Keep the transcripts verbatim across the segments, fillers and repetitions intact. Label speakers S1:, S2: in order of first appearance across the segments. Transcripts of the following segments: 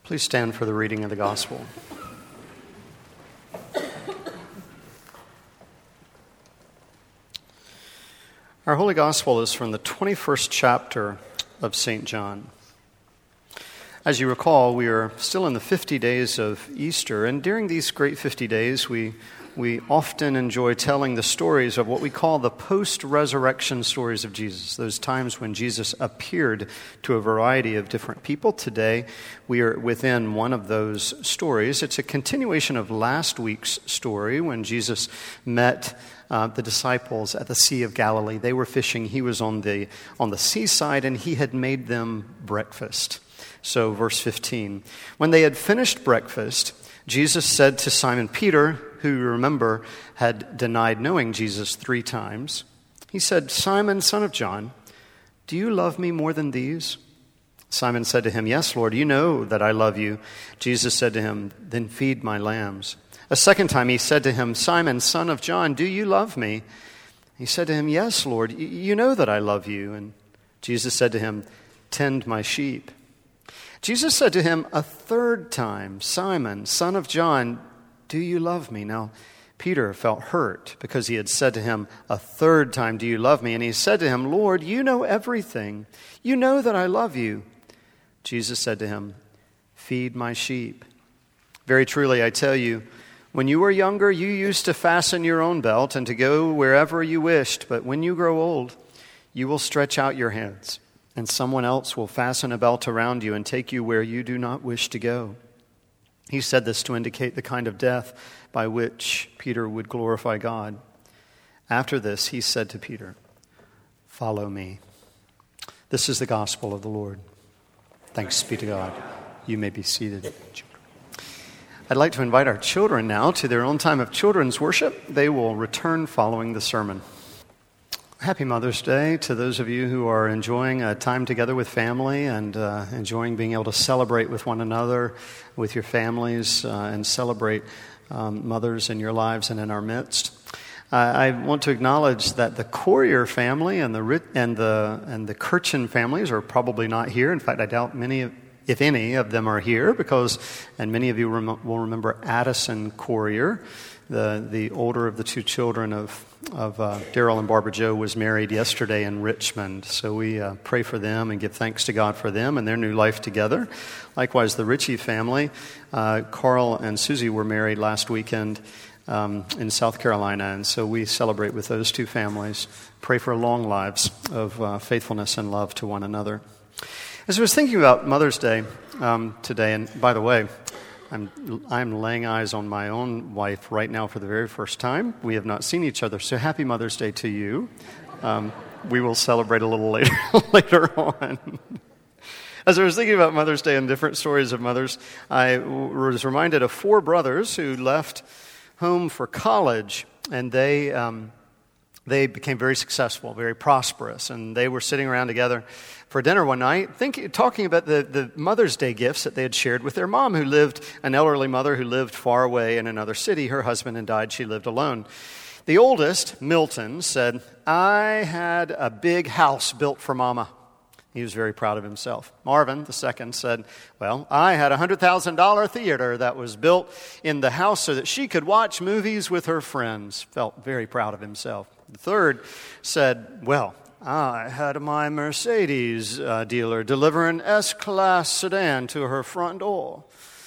S1: Please stand for the reading of the gospel. Our Holy Gospel is from the twenty-first chapter of Saint John. As you recall, we are still in the fifty days of Easter, and during these great fifty days, we we often enjoy telling the stories of what we call the post-resurrection stories of Jesus, those times when Jesus appeared to a variety of different people. Today, we are within one of those stories. It's a continuation of last week's story when Jesus met uh, the disciples at the Sea of Galilee. They were fishing. He was on the on the seaside, and he had made them breakfast. So, verse fifteen, when they had finished breakfast, Jesus said to Simon Peter, who, you remember, had denied knowing Jesus three times, he said, "Simon, son of John, do you love me more than these?" Simon said to him, "Yes, Lord, you know that I love you." Jesus said to him, "Then feed my lambs." A second time he said to him, "Simon, son of John, do you love me?" He said to him, "Yes, Lord, you know that I love you." And Jesus said to him, "Tend my sheep." Jesus said to him a third time, "Simon, son of John, do you love me?" Now, Peter felt hurt because he had said to him a third time, "Do you love me?" And he said to him, "Lord, you know everything. You know that I love you." Jesus said to him, "Feed my sheep. Very truly, I tell you, when you were younger, you used to fasten your own belt and to go wherever you wished. But when you grow old, you will stretch out your hands, and someone else will fasten a belt around you and take you where you do not wish to go." He said this to indicate the kind of death by which Peter would glorify God. After this, he said to Peter, "Follow me." This is the gospel of the Lord. Thanks be to God. You may be seated. I'd like to invite our children now to their own time of children's worship. They will return following the sermon. Happy Mother's Day to those of you who are enjoying a time together with family and uh, enjoying being able to celebrate with one another, with your families, uh, and celebrate um, mothers in your lives and in our midst. Uh, I want to acknowledge that the Courier family and the and the and the Kirchen families are probably not here. In fact, I doubt many, if any, of them are here because, and many of you rem- will remember Addison Courier, the the older of the two children of of uh, Daryl and Barbara Joe, was married yesterday in Richmond. So we uh, pray for them and give thanks to God for them and their new life together. Likewise, the Ritchie family, uh, Carl and Susie were married last weekend um, in South Carolina, and so we celebrate with those two families. Pray for long lives of uh, faithfulness and love to one another. As I was thinking about Mother's Day um, today, and by the way, I'm I'm laying eyes on my own wife right now for the very first time. We have not seen each other, so happy Mother's Day to you. Um, we will celebrate a little later later on. As I was thinking about Mother's Day and different stories of mothers, I was reminded of four brothers who left home for college, and they um, they became very successful, very prosperous, and they were sitting around together for dinner one night, think, talking about the, the Mother's Day gifts that they had shared with their mom, who lived, an elderly mother who lived far away in another city. Her husband had died. She lived alone. The oldest, Milton, said, "I had a big house built for Mama." He was very proud of himself. Marvin, the second, said, "Well, I had a one hundred thousand dollars theater that was built in the house so that she could watch movies with her friends." Felt very proud of himself. The third said, "Well, I had my Mercedes uh, dealer deliver an S-Class sedan to her front door."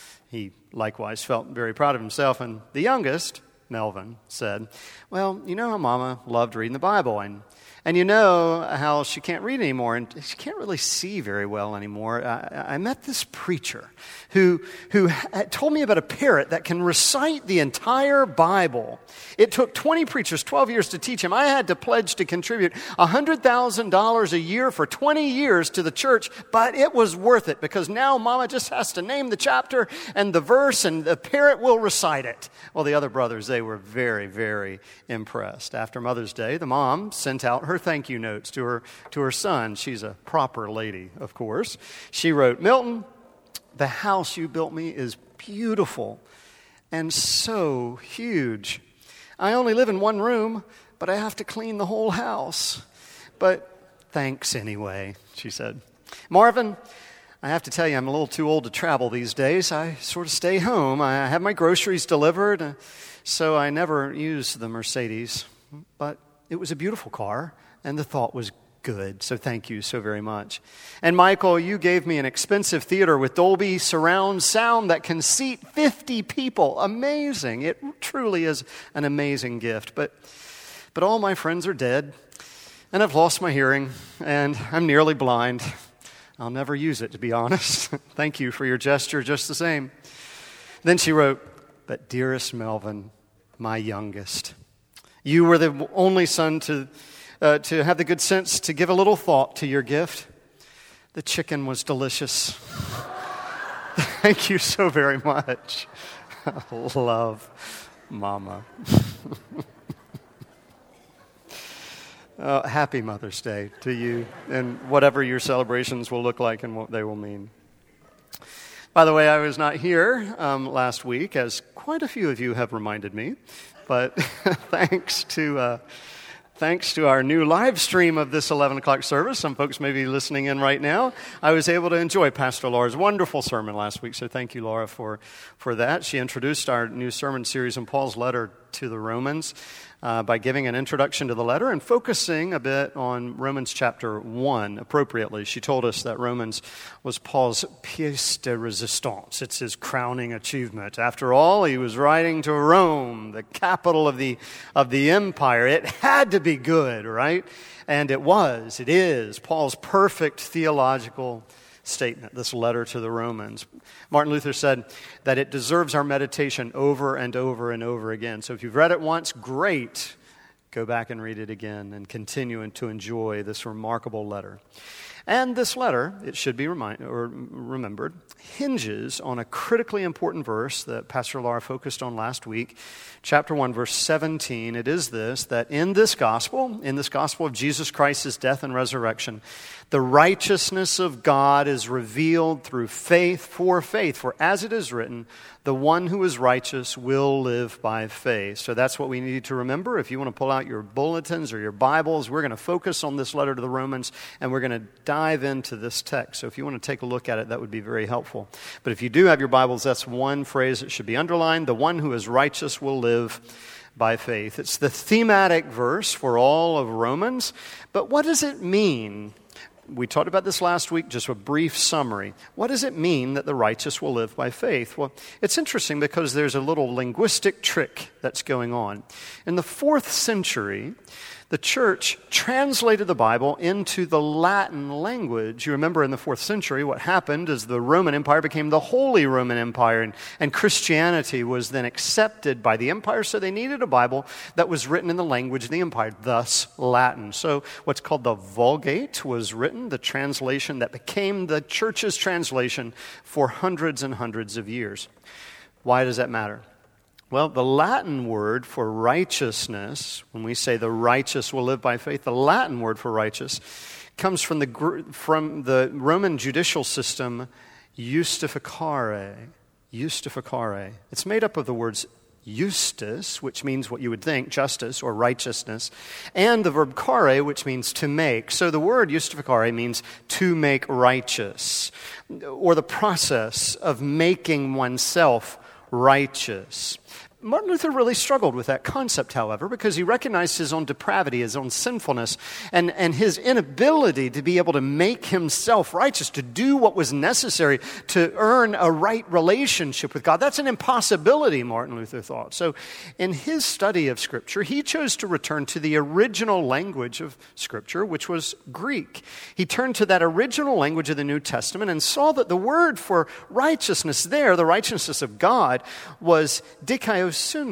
S1: He likewise felt very proud of himself. And the youngest, Melvin, said, "Well, you know how Mama loved reading the Bible, and and you know how she can't read anymore, and she can't really see very well anymore. I, I met this preacher who who told me about a parrot that can recite the entire Bible. It took twenty preachers twelve years to teach him. I had to pledge to contribute one hundred thousand dollars a year for twenty years to the church, but it was worth it because now Mama just has to name the chapter and the verse, and the parrot will recite it." Well, the other brothers, they were very, very impressed. After Mother's Day, the mom sent out her thank you notes to her to her son. She's a proper lady, of course. She wrote, "Milton, the house you built me is beautiful and so huge. I only live in one room, but I have to clean the whole house. But thanks anyway," she said. "Marvin, I have to tell you, I'm a little too old to travel these days. I sort of stay home. I have my groceries delivered, uh, so I never use the Mercedes. But it was a beautiful car, and the thought was good, so thank you so very much. And Michael, you gave me an expensive theater with Dolby surround sound that can seat fifty people. Amazing. It truly is an amazing gift. But, but all my friends are dead, and I've lost my hearing, and I'm nearly blind. I'll never use it, to be honest. Thank you for your gesture just the same. Then she wrote, but dearest Melvin, my youngest, you were the only son to uh, to have the good sense to give a little thought to your gift. The chicken was delicious. Thank you so very much. Love, Mama. Uh, happy Mother's Day to you, and whatever your celebrations will look like and what they will mean. By the way, I was not here um, last week, as quite a few of you have reminded me, but thanks to uh, thanks to our new live stream of this eleven o'clock service, some folks may be listening in right now, I was able to enjoy Pastor Laura's wonderful sermon last week, so thank you, Laura, for, for that. She introduced our new sermon series in Paul's letter to the Romans Uh, by giving an introduction to the letter and focusing a bit on Romans chapter one appropriately. She told us that Romans was Paul's pièce de résistance. It's his crowning achievement. After all, he was writing to Rome, the capital of the of the empire. It had to be good, right? And it was, it is, Paul's perfect theological statement, this letter to the Romans. Martin Luther said that it deserves our meditation over and over and over again. So if you've read it once, great. Go back and read it again and continue to enjoy this remarkable letter. And this letter, it should be remind, or remembered, hinges on a critically important verse that Pastor Laura focused on last week, chapter one, verse seventeen. It is this, that in this gospel, in this gospel of Jesus Christ's death and resurrection, the righteousness of God is revealed through faith for faith. For as it is written, the one who is righteous will live by faith. So that's what we need to remember. If you want to pull out your bulletins or your Bibles, we're going to focus on this letter to the Romans, and we're going to dive into this text. So if you want to take a look at it, that would be very helpful. But if you do have your Bibles, that's one phrase that should be underlined. The one who is righteous will live by faith. It's the thematic verse for all of Romans. But what does it mean? We talked about this last week, just a brief summary. What does it mean that the righteous will live by faith? Well, it's interesting because there's a little linguistic trick that's going on. In the fourth century, the church translated the Bible into the Latin language. You remember in the fourth century what happened is the Roman Empire became the Holy Roman Empire, and, and Christianity was then accepted by the empire, so they needed a Bible that was written in the language of the empire, thus Latin. So what's called the Vulgate was written, the translation that became the church's translation for hundreds and hundreds of years. Why does that matter? Well, the Latin word for righteousness, when we say the righteous will live by faith, the Latin word for righteous comes from the from the Roman judicial system, justificare. Justificare. It's made up of the words justus, which means what you would think, justice or righteousness, and the verb care, which means to make. So the word justificare means to make righteous, or the process of making oneself righteous. Martin Luther really struggled with that concept, however, because he recognized his own depravity, his own sinfulness, and, and his inability to be able to make himself righteous, to do what was necessary to earn a right relationship with God. That's an impossibility, Martin Luther thought. So in his study of Scripture, he chose to return to the original language of Scripture, which was Greek. He turned to that original language of the New Testament and saw that the word for righteousness there, the righteousness of God, was dikaiosune,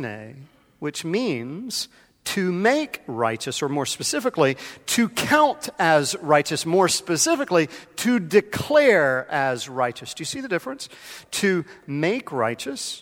S1: which means to make righteous, or more specifically, to count as righteous, more specifically, to declare as righteous. Do you see the difference? To make righteous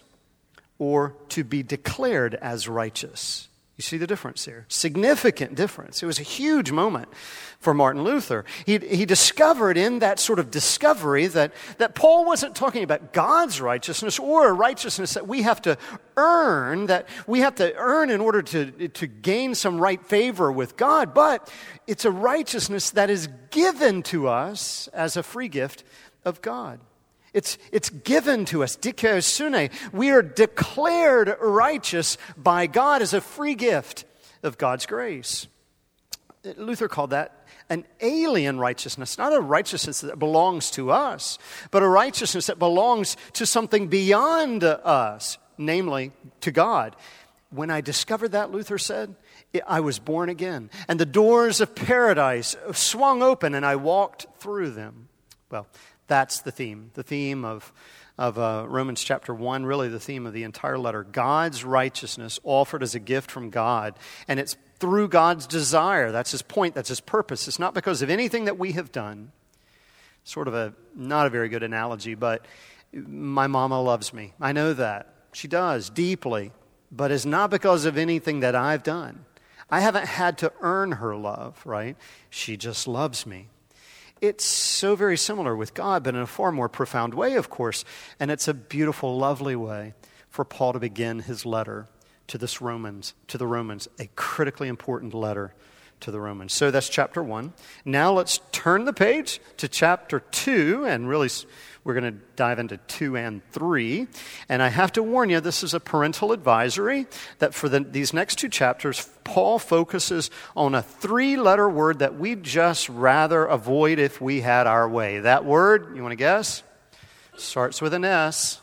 S1: or to be declared as righteous. You see the difference here? Significant difference. It was a huge moment for Martin Luther. He, he discovered in that sort of discovery that, that Paul wasn't talking about God's righteousness or a righteousness that we have to earn, that we have to earn in order to, to gain some right favor with God, but it's a righteousness that is given to us as a free gift of God. It's, it's given to us, dikaiosune. We are declared righteous by God as a free gift of God's grace. Luther called that an alien righteousness, not a righteousness that belongs to us, but a righteousness that belongs to something beyond us, namely to God. When I discovered that, Luther said, I was born again, and the doors of paradise swung open, and I walked through them. Well, that's the theme, the theme of, of uh, Romans chapter one, really the theme of the entire letter. God's righteousness offered as a gift from God, and it's through God's desire. That's his point, that's his purpose. It's not because of anything that we have done. Sort of a, not a very good analogy, but my mama loves me. I know that. She does, deeply, but it's not because of anything that I've done. I haven't had to earn her love, right? She just loves me. It's so very similar with God, but in a far more profound way, of course. And it's a beautiful, lovely way for Paul to begin his letter to this Romans, to the Romans, a critically important letter to the Romans. So that's chapter one. Now let's turn the page to chapter two, and really we're going to dive into two and three. And I have to warn you, this is a parental advisory, that for the, these next two chapters, Paul focuses on a three-letter word that we'd just rather avoid if we had our way. That word, you want to guess? Starts with an S,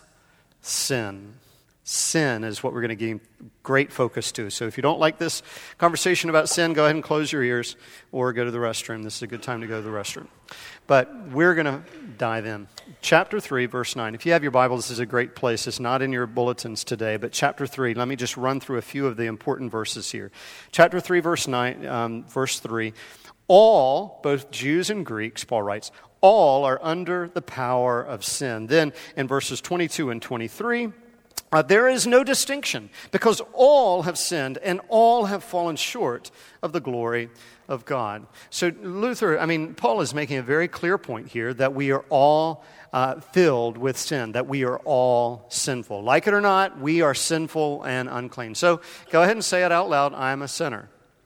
S1: sin. Sin is what we're going to give great focus to. So if you don't like this conversation about sin, go ahead and close your ears or go to the restroom. This is a good time to go to the restroom. But we're going to dive in. Chapter three, verse nine. If you have your Bible, this is a great place. It's not in your bulletins today, but chapter three, let me just run through a few of the important verses here. Chapter three, verse nine, um, verse three. All, both Jews and Greeks, Paul writes, all are under the power of sin. Then in verses twenty-two and twenty-three, Uh, there is no distinction, because all have sinned and all have fallen short of the glory of God. So Luther, I mean, Paul is making a very clear point here that we are all uh, filled with sin, that we are all sinful. Like it or not, we are sinful and unclean. So go ahead and say it out loud, I am a sinner.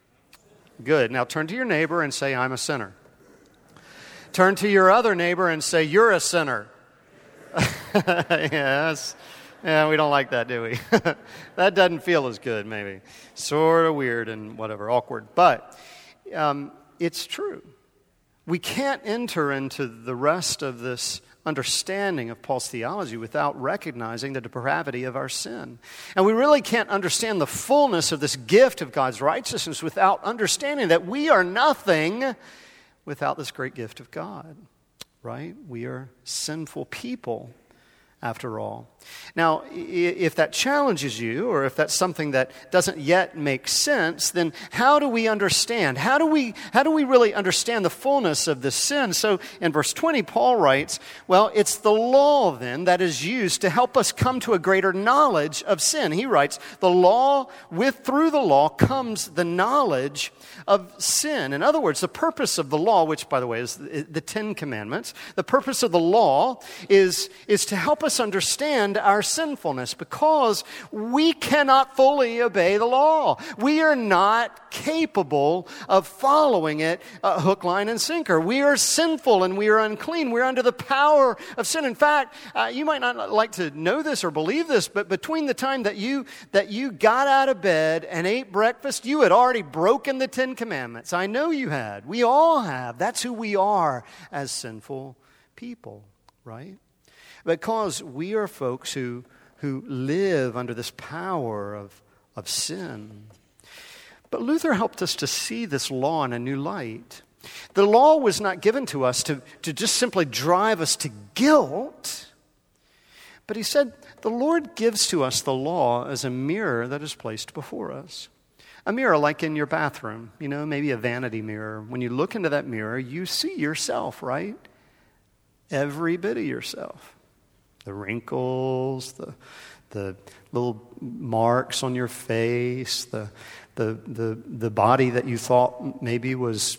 S1: Good. Now turn to your neighbor and say, I'm a sinner. Turn to your other neighbor and say, you're a sinner. Yes. Yeah, we don't like that, do we? That doesn't feel as good, maybe. Sort of weird and whatever, awkward. But um, it's true. We can't enter into the rest of this understanding of Paul's theology without recognizing the depravity of our sin. And we really can't understand the fullness of this gift of God's righteousness without understanding that we are nothing without this great gift of God, right? We are sinful people, after all. Now, if that challenges you, or if that's something that doesn't yet make sense, then how do we understand? How do we, how do we really understand the fullness of this sin? So in verse twenty, Paul writes, well, it's the law then that is used to help us come to a greater knowledge of sin. He writes, the law, with through the law comes the knowledge of sin. In other words, the purpose of the law, which by the way is the, the Ten Commandments, the purpose of the law is, is to help us understand our sinfulness, because we cannot fully obey the law. We are not capable of following it uh, hook, line, and sinker. We are sinful and we are unclean. We're under the power of sin. In fact, uh, you might not like to know this or believe this, but between the time that you that you got out of bed and ate breakfast, you had already broken the Ten Commandments. I know you had. We all have. That's who we are as sinful people, right? Because we are folks who, who live under this power of, of sin. But Luther helped us to see this law in a new light. The law was not given to us to, to just simply drive us to guilt. But he said, the Lord gives to us the law as a mirror that is placed before us. A mirror like in your bathroom, you know, maybe a vanity mirror. When you look into that mirror, you see yourself, right? Every bit of yourself. The wrinkles, the the little marks on your face, the the the the body that you thought maybe was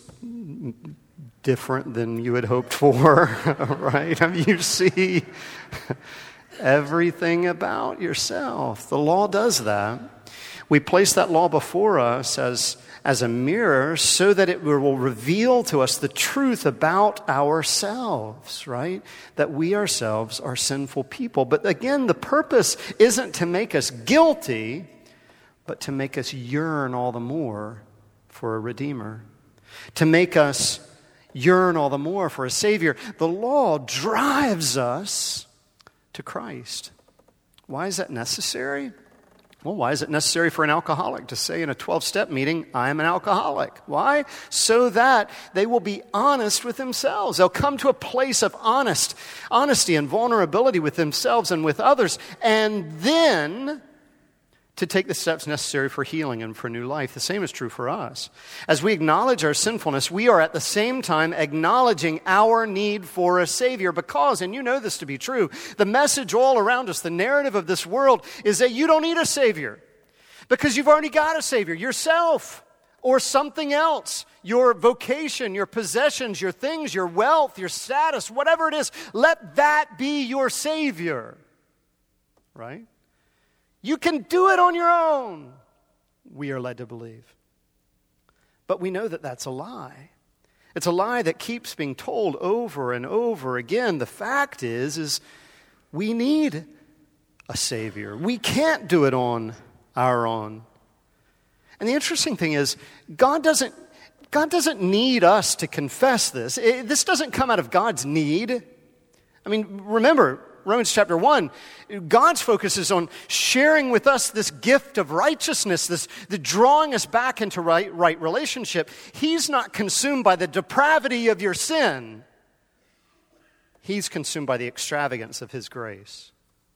S1: different than you had hoped for, right? I mean, you see everything about yourself. The law does that. We place that law before us as, as a mirror so that it will reveal to us the truth about ourselves, right? That we ourselves are sinful people. But again, the purpose isn't to make us guilty, but to make us yearn all the more for a Redeemer. To make us yearn all the more for a Savior. The law drives us to Christ. Why is that necessary? Well, why is it necessary for an alcoholic to say in a twelve-step meeting, I am an alcoholic? Why? So that they will be honest with themselves. They'll come to a place of honest, honesty and vulnerability with themselves and with others, and then to take the steps necessary for healing and for new life. The same is true for us. As we acknowledge our sinfulness, we are at the same time acknowledging our need for a Savior because, and you know this to be true, the message all around us, the narrative of this world is that you don't need a Savior because you've already got a Savior, yourself or something else, your vocation, your possessions, your things, your wealth, your status, whatever it is, let that be your Savior, right? You can do it on your own, we are led to believe. But we know that that's a lie. It's a lie that keeps being told over and over again. The fact is, is we need a Savior. We can't do it on our own. And the interesting thing is, God doesn't, God doesn't need us to confess this. It, this doesn't come out of God's need. I mean, remember, Romans chapter one, God's focus is on sharing with us this gift of righteousness, this the drawing us back into right, right relationship. He's not consumed by the depravity of your sin. He's consumed by the extravagance of His grace.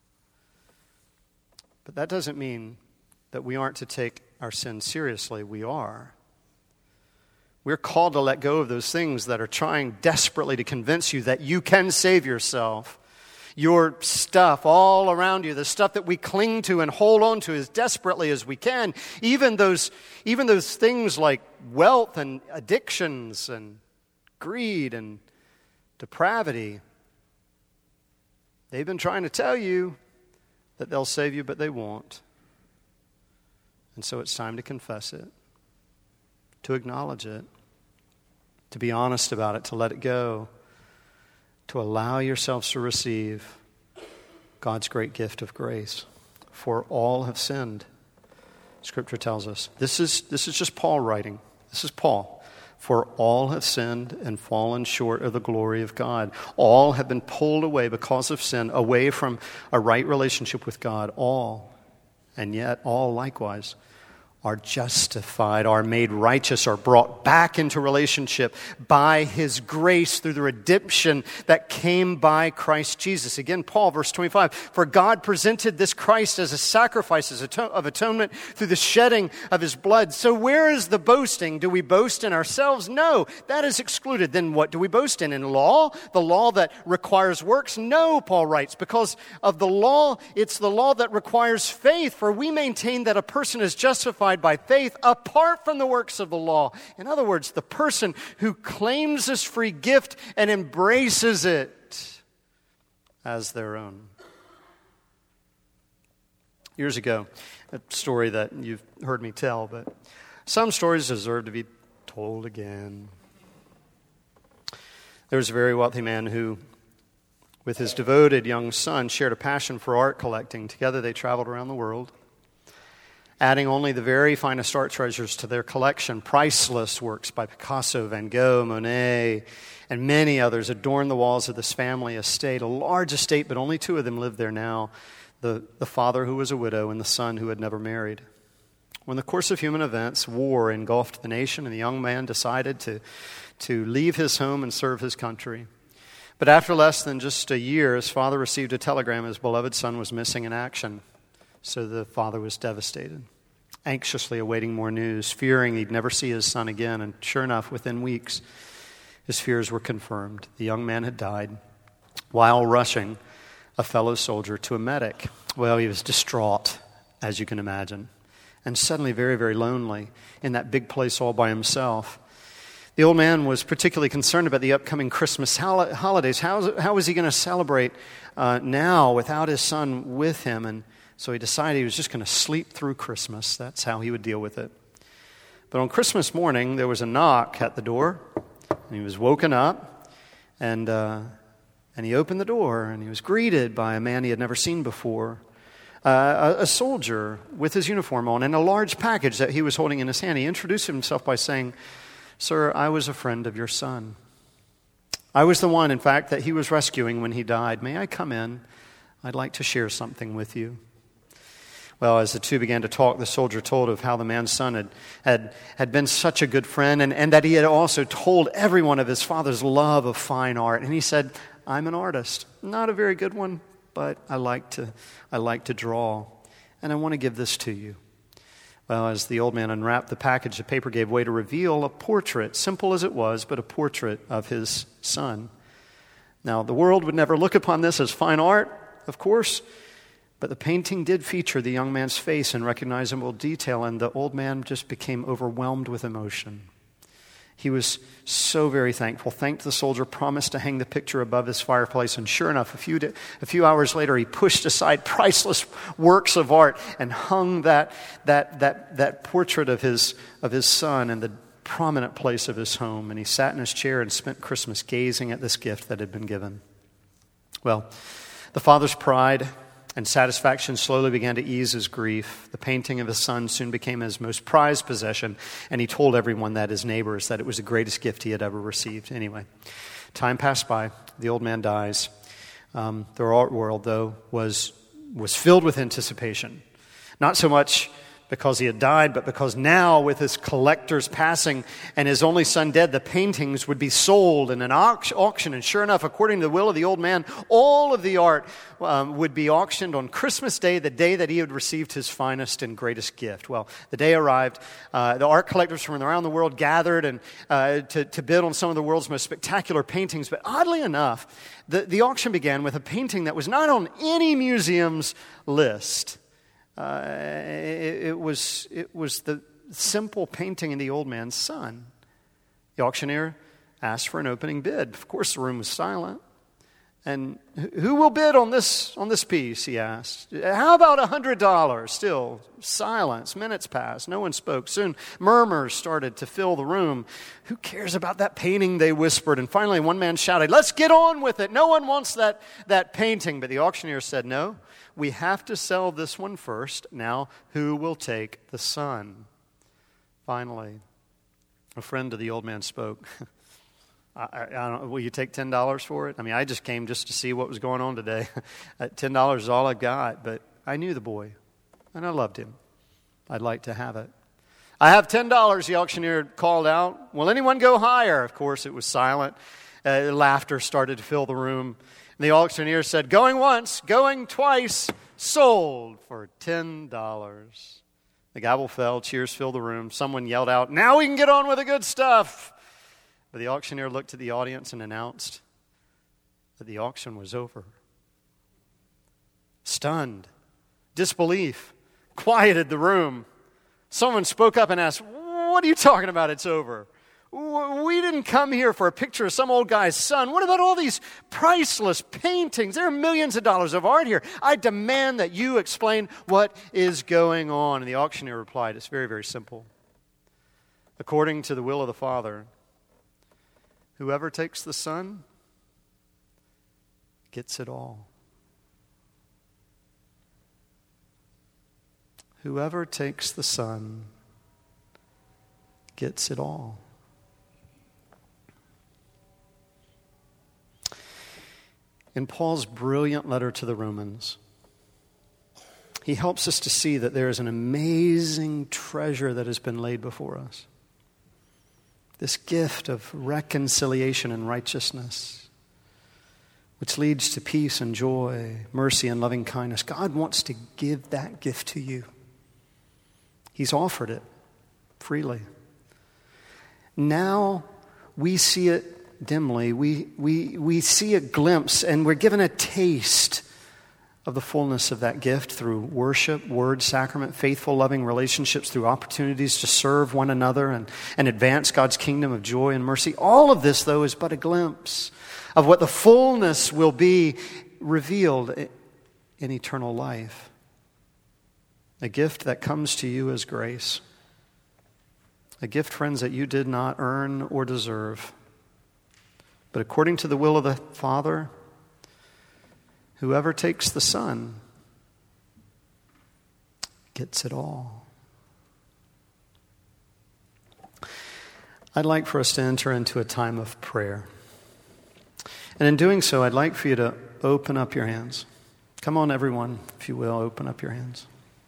S1: But that doesn't mean that we aren't to take our sin seriously. We are. We're called to let go of those things that are trying desperately to convince you that you can save yourself. Your stuff all around you, the stuff that we cling to and hold on to as desperately as we can, even those, even those things like wealth and addictions and greed and depravity, they've been trying to tell you that they'll save you, but they won't. And so it's time to confess it, to acknowledge it, to be honest about it, to let it go, to allow yourselves to receive God's great gift of grace. For all have sinned, Scripture tells us. This is, this is just Paul writing. This is Paul. For all have sinned and fallen short of the glory of God. All have been pulled away because of sin, away from a right relationship with God. All, and yet all likewise, are justified, are made righteous, are brought back into relationship by His grace through the redemption that came by Christ Jesus. Again, Paul, verse twenty-five, for God presented this Christ as a sacrifice of atonement through the shedding of His blood. So where is the boasting? Do we boast in ourselves? No, that is excluded. Then what do we boast in? In law? The law that requires works? No, Paul writes, because of the law, it's the law that requires faith, for we maintain that a person is justified by faith apart from the works of the law. In other words, the person who claims this free gift and embraces it as their own. Years ago, a story that you've heard me tell, but some stories deserve to be told again. There was a very wealthy man who, with his devoted young son, shared a passion for art collecting. Together they traveled around the world, adding only the very finest art treasures to their collection. Priceless works by Picasso, Van Gogh, Monet, and many others adorn the walls of this family estate. A large estate, but only two of them live there now. The, the father who was a widow and the son who had never married. When the course of human events, war engulfed the nation, and the young man decided to, to leave his home and serve his country. But after less than just a year, his father received a telegram his beloved son was missing in action. So the father was devastated, anxiously awaiting more news, fearing he'd never see his son again. And sure enough, within weeks, his fears were confirmed. The young man had died while rushing a fellow soldier to a medic. Well, he was distraught, as you can imagine, and suddenly very, very lonely in that big place all by himself. The old man was particularly concerned about the upcoming Christmas holidays. How, how was he going to celebrate uh, now without his son with him? And So he decided he was just going to sleep through Christmas. That's how he would deal with it. But on Christmas morning, there was a knock at the door, and he was woken up, and uh, and he opened the door, and he was greeted by a man he had never seen before, uh, a, a soldier with his uniform on, and a large package that he was holding in his hand. He introduced himself by saying, "Sir, I was a friend of your son. I was the one, in fact, that he was rescuing when he died. May I come in? I'd like to share something with you." Well, as the two began to talk, the soldier told of how the man's son had had, had been such a good friend, and, and that he had also told everyone of his father's love of fine art. And he said, "I'm an artist, not a very good one, but I like to I like to draw, and I want to give this to you." Well, as the old man unwrapped the package, the paper gave way to reveal a portrait, simple as it was, but a portrait of his son. Now, the world would never look upon this as fine art, of course, but the painting did feature the young man's face in recognizable detail, and the old man just became overwhelmed with emotion. He was so very thankful, thanked the soldier, promised to hang the picture above his fireplace, and sure enough, a few da- a few hours later, he pushed aside priceless works of art and hung that that that that portrait of his of his son in the prominent place of his home, and he sat in his chair and spent Christmas gazing at this gift that had been given. Well, the father's pride and satisfaction slowly began to ease his grief. The painting of his son soon became his most prized possession, and he told everyone, that his neighbors, that it was the greatest gift he had ever received. Anyway, time passed by. The old man dies. Um, the art world, though, was was filled with anticipation. Not so much because he had died, but because now, with his collector's passing and his only son dead, the paintings would be sold in an auction. And sure enough, according to the will of the old man, all of the art um, would be auctioned on Christmas Day, the day that he had received his finest and greatest gift. Well, the day arrived. Uh, the art collectors from around the world gathered and uh, to, to bid on some of the world's most spectacular paintings. But oddly enough, the, the auction began with a painting that was not on any museum's list. Uh, it, it was it was the simple painting of the old man's son. The auctioneer asked for an opening bid. Of course, the room was silent. And who will bid on this on this piece? He asked. How about a hundred dollars? Still silence. Minutes passed. No one spoke. Soon, murmurs started to fill the room. Who cares about that painting? They whispered. And finally, one man shouted, "Let's get on with it. No one wants that that painting." But the auctioneer said, "No. We have to sell this one first. Now, who will take the son?" Finally, a friend of the old man spoke. I, I, I don't, will you take ten dollars for it? I mean, I just came just to see what was going on today. ten dollars is all I've got, but I knew the boy, and I loved him. I'd like to have it. "I have ten dollars, the auctioneer called out. "Will anyone go higher?" Of course, it was silent. Uh, laughter started to fill the room. And the auctioneer said, "Going once, going twice, sold for ten dollars. The gavel fell, cheers filled the room. Someone yelled out, "Now we can get on with the good stuff." But the auctioneer looked at the audience and announced that the auction was over. Stunned, disbelief quieted the room. Someone spoke up and asked, "What are you talking about? It's over. We didn't come here for a picture of some old guy's son. What about all these priceless paintings? There are millions of dollars of art here. I demand that you explain what is going on." And the auctioneer replied, "It's very, very simple. According to the will of the Father, whoever takes the Son gets it all. Whoever takes the Son gets it all." In Paul's brilliant letter to the Romans, he helps us to see that there is an amazing treasure that has been laid before us. This gift of reconciliation and righteousness, which leads to peace and joy, mercy and loving kindness. God wants to give that gift to you. He's offered it freely. Now we see it dimly. We, we, we see a glimpse, and we're given a taste of the fullness of that gift through worship, word, sacrament, faithful, loving relationships, through opportunities to serve one another and, and advance God's kingdom of joy and mercy. All of this, though, is but a glimpse of what the fullness will be revealed in eternal life. A gift that comes to you as grace. A gift, friends, that you did not earn or deserve. But according to the will of the Father, whoever takes the Son gets it all. I'd like for us to enter into a time of prayer. And in doing so, I'd like for you to open up your hands. Come on, everyone, if you will, open up your hands.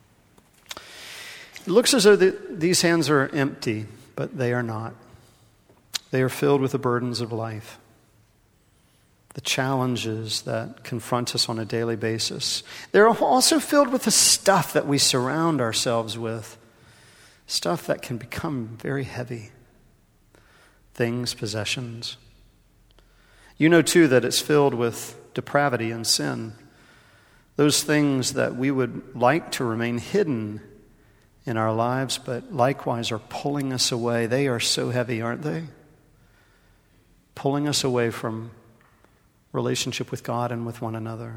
S1: It looks as though the, these hands are empty, but they are not. They are filled with the burdens of life, the challenges that confront us on a daily basis. They're also filled with the stuff that we surround ourselves with, stuff that can become very heavy. Things, possessions. You know, too, that it's filled with depravity and sin. Those things that we would like to remain hidden in our lives, but likewise are pulling us away. They are so heavy, aren't they? Pulling us away from relationship with God and with one another.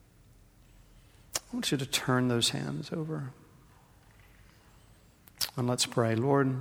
S1: I want you to turn those hands over. And let's pray. Lord,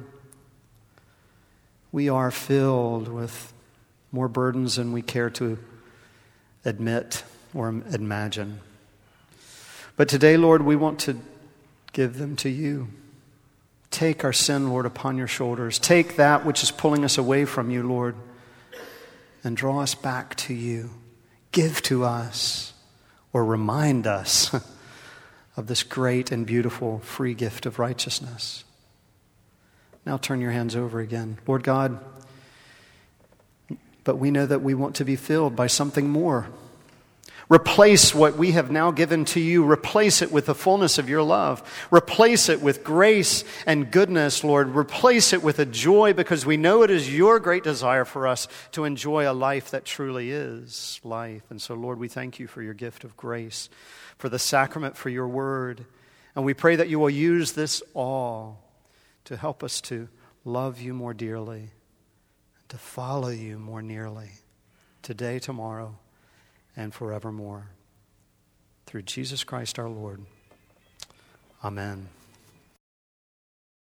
S1: we are filled with more burdens than we care to admit or imagine. But today, Lord, we want to give them to you. Take our sin, Lord, upon your shoulders. Take that which is pulling us away from you, Lord, and draw us back to you. Give to us or remind us of this great and beautiful free gift of righteousness. Now turn your hands over again. Lord God, but we know that we want to be filled by something more. Replace what we have now given to you. Replace it with the fullness of your love. Replace it with grace and goodness, Lord. Replace it with a joy, because we know it is your great desire for us to enjoy a life that truly is life. And so, Lord, we thank you for your gift of grace, for the sacrament, for your word. And we pray that you will use this all to help us to love you more dearly, to follow you more nearly, today, tomorrow, and forevermore. Through Jesus Christ our Lord. Amen.